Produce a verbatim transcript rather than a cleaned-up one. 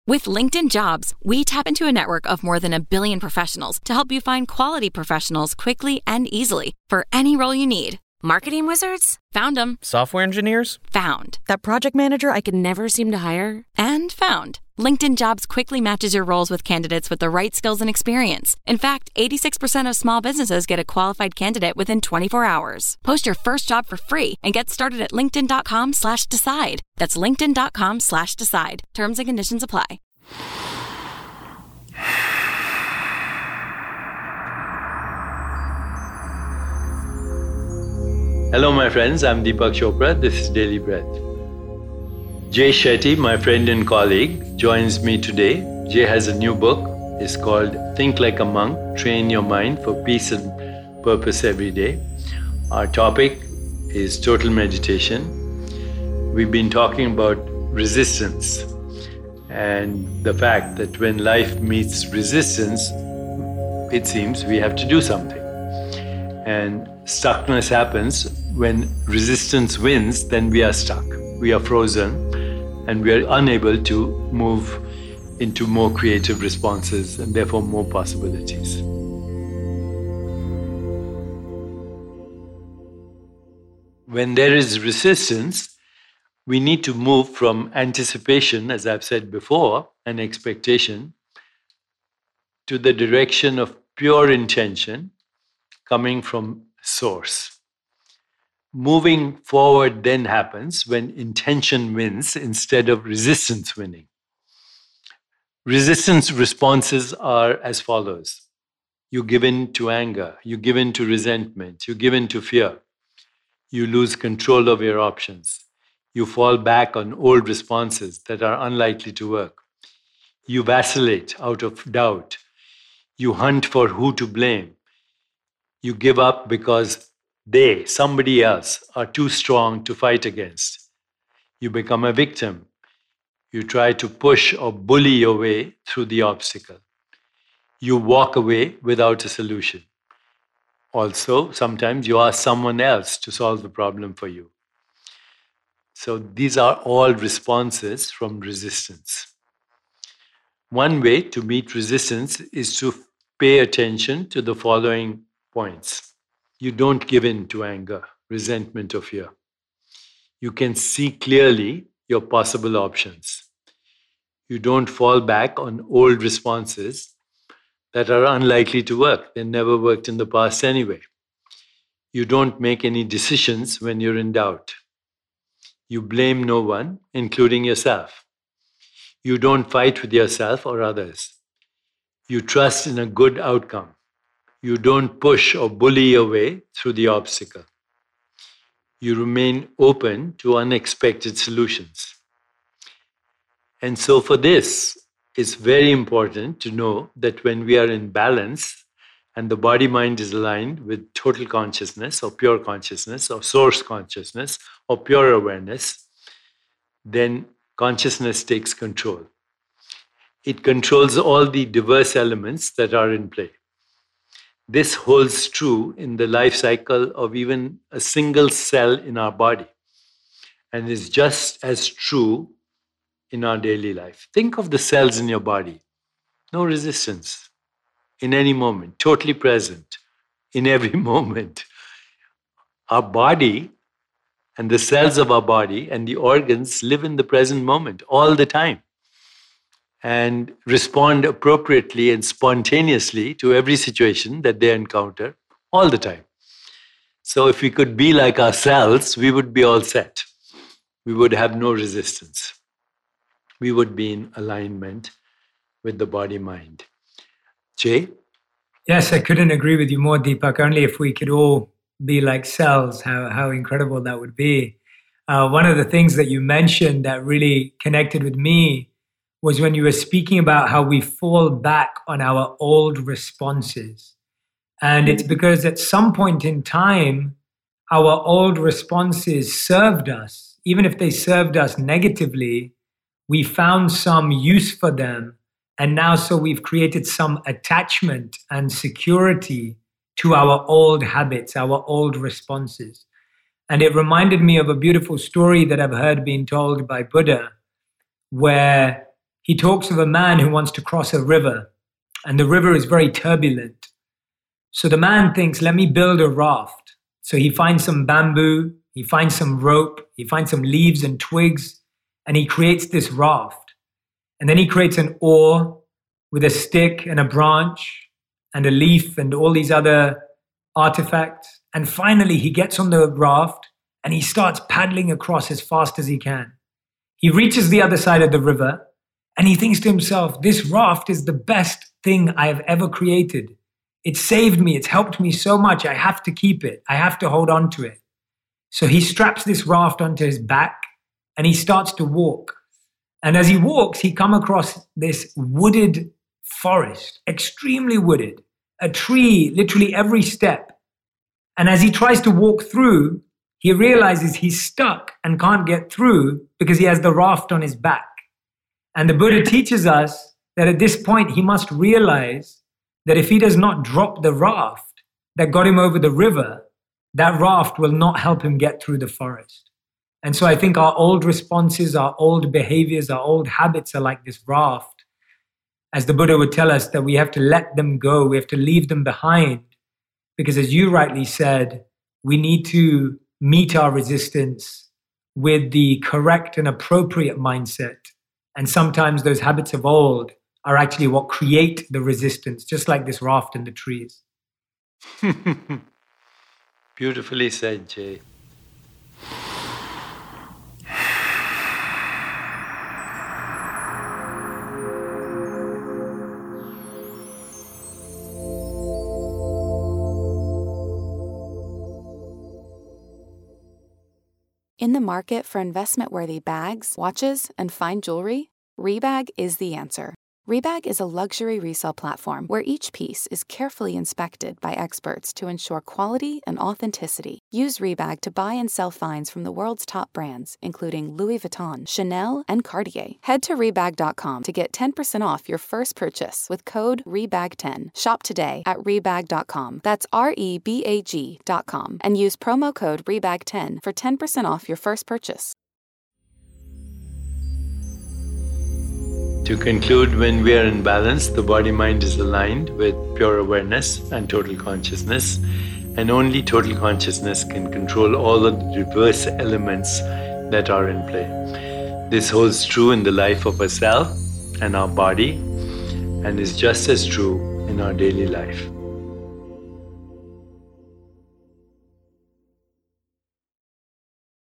With LinkedIn Jobs, we tap into a network of more than a billion professionals to help you find quality professionals quickly and easily for any role you need. Marketing wizards? Found them. Software engineers? Found. That project manager I could never seem to hire? And found. LinkedIn Jobs quickly matches your roles with candidates with the right skills and experience. In fact, eighty-six percent of small businesses get a qualified candidate within twenty-four hours. Post your first job for free and get started at linkedin.com slash decide. That's linkedin.com slash decide. Terms and conditions apply. Hello, my friends. I'm Deepak Chopra. This is Daily Breath. Jay Shetty, my friend and colleague, joins me today. Jay has a new book. It's called Think Like a Monk, Train Your Mind for Peace and Purpose Every Day. Our topic is total meditation. We've been talking about resistance and the fact that when life meets resistance, it seems we have to do something. And stuckness happens when resistance wins, then we are stuck. We are frozen and we are unable to move into more creative responses and therefore more possibilities. When there is resistance, we need to move from anticipation, as I've said before, and expectation, to the direction of pure intention coming from source. Moving forward then happens when intention wins instead of resistance winning. Resistance responses are as follows. You give in to anger, you give in to resentment, you give in to fear. You lose control of your options. You fall back on old responses that are unlikely to work. You vacillate out of doubt. You hunt for who to blame. You give up because they, somebody else, are too strong to fight against. You become a victim. You try to push or bully your way through the obstacle. You walk away without a solution. Also, sometimes you ask someone else to solve the problem for you. So these are all responses from resistance. One way to meet resistance is to pay attention to the following points. You don't give in to anger, resentment, or fear. You can see clearly your possible options. You don't fall back on old responses that are unlikely to work. They never worked in the past anyway. You don't make any decisions when you're in doubt. You blame no one, including yourself. You don't fight with yourself or others. You trust in a good outcome. You don't push or bully your way through the obstacle. You remain open to unexpected solutions. And so for this, it's very important to know that when we are in balance and the body-mind is aligned with total consciousness or pure consciousness or source consciousness or pure awareness, then consciousness takes control. It controls all the diverse elements that are in play. This holds true in the life cycle of even a single cell in our body and is just as true in our daily life. Think of the cells in your body. No resistance in any moment, totally present in every moment. Our body and the cells of our body and the organs live in the present moment all the time and respond appropriately and spontaneously to every situation that they encounter all the time. So if we could be like our cells, we would be all set. We would have no resistance. We would be in alignment with the body-mind. Jay? Yes, I couldn't agree with you more, Deepak. Only if we could all be like cells, how, how incredible that would be. Uh, one of the things that you mentioned that really connected with me was when you were speaking about how we fall back on our old responses. And it's because at some point in time, our old responses served us. Even if they served us negatively, we found some use for them. And now so we've created some attachment and security to our old habits, our old responses. And it reminded me of a beautiful story that I've heard being told by Buddha, where he talks of a man who wants to cross a river, and the river is very turbulent. So the man thinks, let me build a raft. So he finds some bamboo, he finds some rope, he finds some leaves and twigs, and he creates this raft. And then he creates an oar with a stick and a branch and a leaf and all these other artifacts. And finally, he gets on the raft and he starts paddling across as fast as he can. He reaches the other side of the river and he thinks to himself, this raft is the best thing I have ever created. It saved me. It's helped me so much. I have to keep it. I have to hold on to it. So he straps this raft onto his back and he starts to walk. And as he walks, he comes across this wooded forest, extremely wooded, a tree literally every step. And as he tries to walk through, he realizes he's stuck and can't get through because he has the raft on his back. And the Buddha teaches us that at this point, he must realize that if he does not drop the raft that got him over the river, that raft will not help him get through the forest. And so I think our old responses, our old behaviors, our old habits are like this raft. As the Buddha would tell us, that we have to let them go, we have to leave them behind. Because as you rightly said, we need to meet our resistance with the correct and appropriate mindset. And sometimes those habits of old are actually what create the resistance, just like this raft in the trees. Beautifully said, Jay. In the market for investment-worthy bags, watches, and fine jewelry, Rebag is the answer. Rebag is a luxury resale platform where each piece is carefully inspected by experts to ensure quality and authenticity. Use Rebag to buy and sell finds from the world's top brands, including Louis Vuitton, Chanel, and Cartier. Head to Rebag dot com to get ten percent off your first purchase with code Rebag ten. Shop today at Rebag dot com. That's R E B A G dot com. And use promo code Rebag ten for ten percent off your first purchase. To conclude, when we are in balance, the body-mind is aligned with pure awareness and total consciousness, and only total consciousness can control all of the diverse elements that are in play. This holds true in the life of a cell and our body, and is just as true in our daily life.